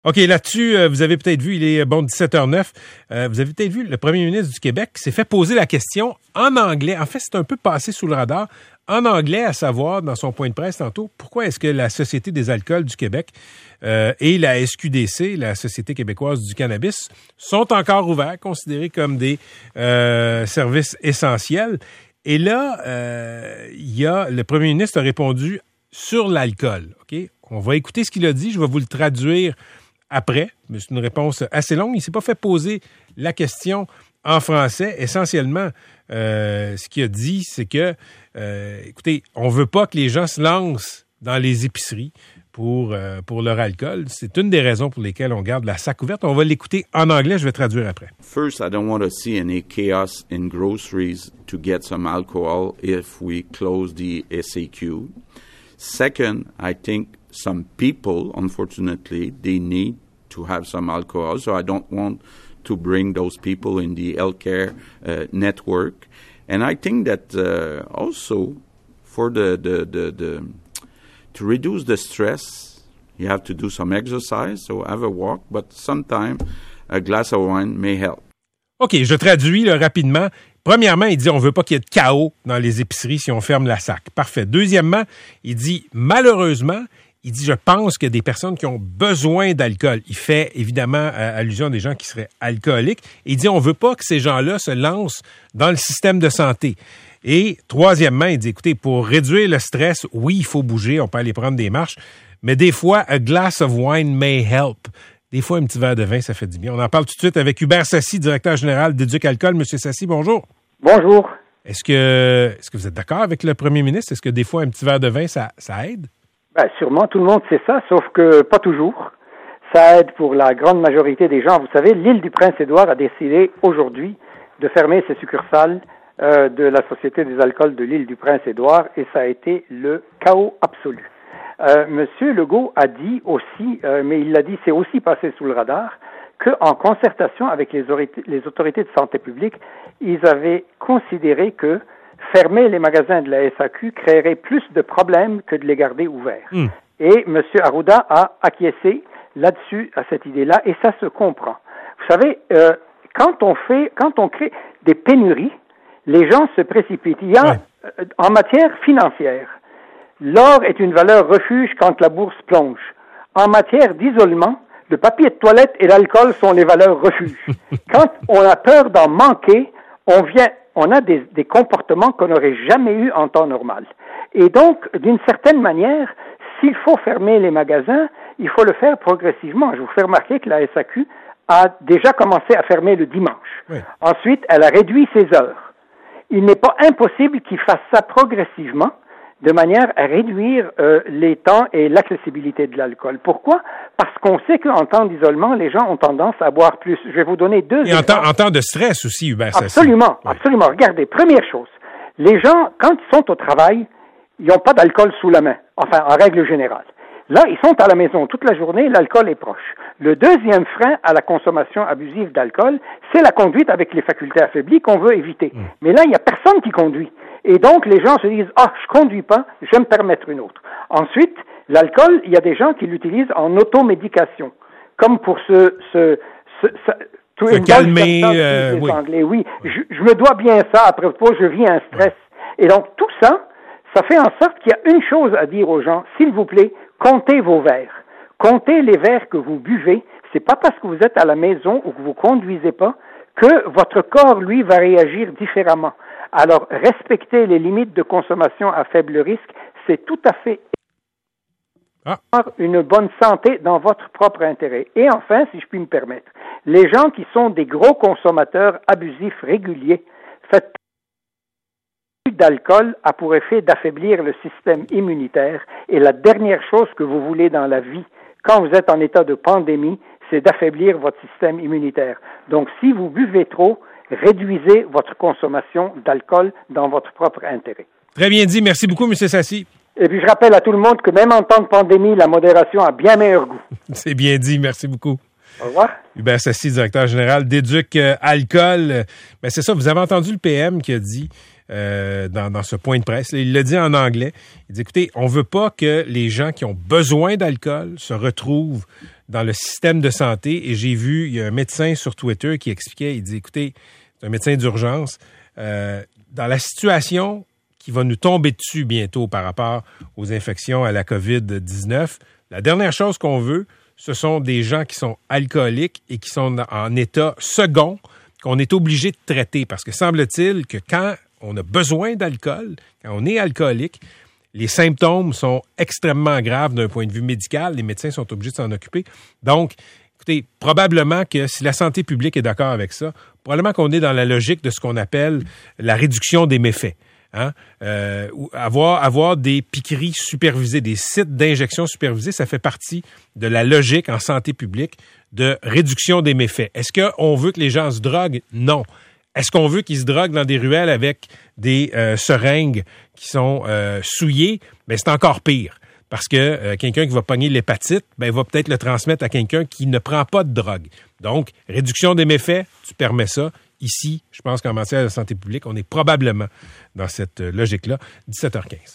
OK, là-dessus, vous avez peut-être vu, il est 17h09, vous avez peut-être vu le premier ministre du Québec s'est fait poser la question en anglais. En fait, c'est un peu passé sous le radar. En anglais, à savoir, dans son point de presse tantôt, pourquoi est-ce que la Société des alcools du Québec et la SQDC, la Société québécoise du cannabis, sont encore ouverts, considérés comme des services essentiels. Et là, le premier ministre a répondu sur l'alcool. OK? On va écouter ce qu'il a dit. Je vais vous le traduire après. Mais c'est une réponse assez longue. Il ne s'est pas fait poser la question en français. Essentiellement, ce qu'il a dit, c'est que, écoutez, on ne veut pas que les gens se lancent dans les épiceries pour leur alcool. C'est une des raisons pour lesquelles on garde la SAQ ouverte. On va l'écouter en anglais. Je vais traduire après. First, I don't want to see any chaos in groceries to get some alcohol if we close the SAQ. Second, I think some people, unfortunately, they need to have some alcohol, so I don't want to bring those people in the healthcare network. And I think that also for the to reduce the stress, you have to do some exercise, so have a walk, but sometimes a glass of wine may help. OK, je traduis là, rapidement. Premièrement, il dit on veut pas qu'il y ait de chaos dans les épiceries si on ferme la SAQ. Parfait. Deuxièmement, il dit malheureusement, il dit je pense qu'il y a des personnes qui ont besoin d'alcool. Il fait évidemment allusion à des gens qui seraient alcooliques. Il dit on veut pas que ces gens-là se lancent dans le système de santé. Et troisièmement, il dit écoutez, pour réduire le stress, oui, il faut bouger, on peut aller prendre des marches, mais des fois, a glass of wine may help. Des fois, un petit verre de vin, ça fait du bien. On en parle tout de suite avec Hubert Sassy, directeur général d'Éduc Alcool. Monsieur Sassy, bonjour. Bonjour. Est-ce que vous êtes d'accord avec le premier ministre? Est-ce que des fois, un petit verre de vin, ça aide? Ben, sûrement, tout le monde sait ça, sauf que pas toujours. Ça aide pour la grande majorité des gens. Vous savez, l'île du Prince-Édouard a décidé aujourd'hui de fermer ses succursales de la Société des alcools de l'île du Prince-Édouard et ça a été le chaos absolu. Monsieur Legault a dit aussi, mais il l'a dit, c'est aussi passé sous le radar, qu'en concertation avec les autorités de santé publique, ils avaient considéré que fermer les magasins de la SAQ créerait plus de problèmes que de les garder ouverts. Et M. Arruda a acquiescé là-dessus, à cette idée-là, et ça se comprend. Vous savez, quand on crée des pénuries, les gens se précipitent. Il y a, en matière financière, l'or est une valeur refuge quand la bourse plonge. En matière d'isolement, le papier de toilette et l'alcool sont les valeurs refuges. Quand on a peur d'en manquer, on a des comportements qu'on n'aurait jamais eus en temps normal. Et donc, d'une certaine manière, s'il faut fermer les magasins, il faut le faire progressivement. Je vous fais remarquer que la SAQ a déjà commencé à fermer le dimanche. Oui. Ensuite, elle a réduit ses heures. Il n'est pas impossible qu'il fasse ça progressivement, de manière à réduire les temps et l'accessibilité de l'alcool. Pourquoi? Parce qu'on sait qu'en temps d'isolement, les gens ont tendance à boire plus. Je vais vous donner deux exemples. En temps de stress aussi, Hubert. Absolument, absolument. Regardez, première chose, les gens, quand ils sont au travail, ils n'ont pas d'alcool sous la main, enfin, en règle générale. Là, ils sont à la maison toute la journée, l'alcool est proche. Le deuxième frein à la consommation abusive d'alcool, c'est la conduite avec les facultés affaiblies qu'on veut éviter. Mais là, il n'y a personne qui conduit. Et donc, les gens se disent « Ah, je conduis pas, je vais me permettre une autre. » Ensuite, l'alcool, il y a des gens qui l'utilisent en automédication, comme pour se calmer. Les Anglais. Oui, je me dois bien ça, à propos, je vis un stress. Et donc, tout ça, ça fait en sorte qu'il y a une chose à dire aux gens, s'il vous plaît, comptez vos verres. Comptez les verres que vous buvez. C'est pas parce que vous êtes à la maison ou que vous conduisez pas que votre corps, lui, va réagir différemment. Alors, respecter les limites de consommation à faible risque, c'est tout à fait une bonne santé dans votre propre intérêt. Et enfin, si je puis me permettre, les gens qui sont des gros consommateurs abusifs réguliers, faites d'alcool a pour effet d'affaiblir le système immunitaire. Et la dernière chose que vous voulez dans la vie, quand vous êtes en état de pandémie, c'est d'affaiblir votre système immunitaire. Donc, si vous buvez trop, réduisez votre consommation d'alcool dans votre propre intérêt. Très bien dit. Merci beaucoup, M. Sassy. Et puis, je rappelle à tout le monde que même en temps de pandémie, la modération a bien meilleur goût. C'est bien dit. Merci beaucoup. Au revoir. Hubert Sassy, directeur général d'Éduc Alcool. Ben, c'est ça, vous avez entendu le PM qui a dit dans ce point de presse, il l'a dit en anglais, il dit, écoutez, on veut pas que les gens qui ont besoin d'alcool se retrouvent dans le système de santé. Et j'ai vu, il y a un médecin sur Twitter qui expliquait, il dit, écoutez, c'est un médecin d'urgence, dans la situation qui va nous tomber dessus bientôt par rapport aux infections à la COVID-19, la dernière chose qu'on veut, ce sont des gens qui sont alcooliques et qui sont en état second, qu'on est obligé de traiter. Parce que semble-t-il que quand on a besoin d'alcool, quand on est alcoolique, les symptômes sont extrêmement graves d'un point de vue médical. Les médecins sont obligés de s'en occuper. Donc, écoutez, probablement que si la santé publique est d'accord avec ça, probablement qu'on est dans la logique de ce qu'on appelle la réduction des méfaits. Hein? Avoir des piqueries supervisées, des sites d'injection supervisés, ça fait partie de la logique en santé publique de réduction des méfaits. Est-ce qu'on veut que les gens se droguent? Non. Est-ce qu'on veut qu'ils se droguent dans des ruelles avec des seringues qui sont souillées? Bien, c'est encore pire. Parce que quelqu'un qui va pogner l'hépatite, ben, va peut-être le transmettre à quelqu'un qui ne prend pas de drogue. Donc, réduction des méfaits, tu permets ça. Ici, je pense qu'en matière de santé publique, on est probablement dans cette logique-là. 17h15.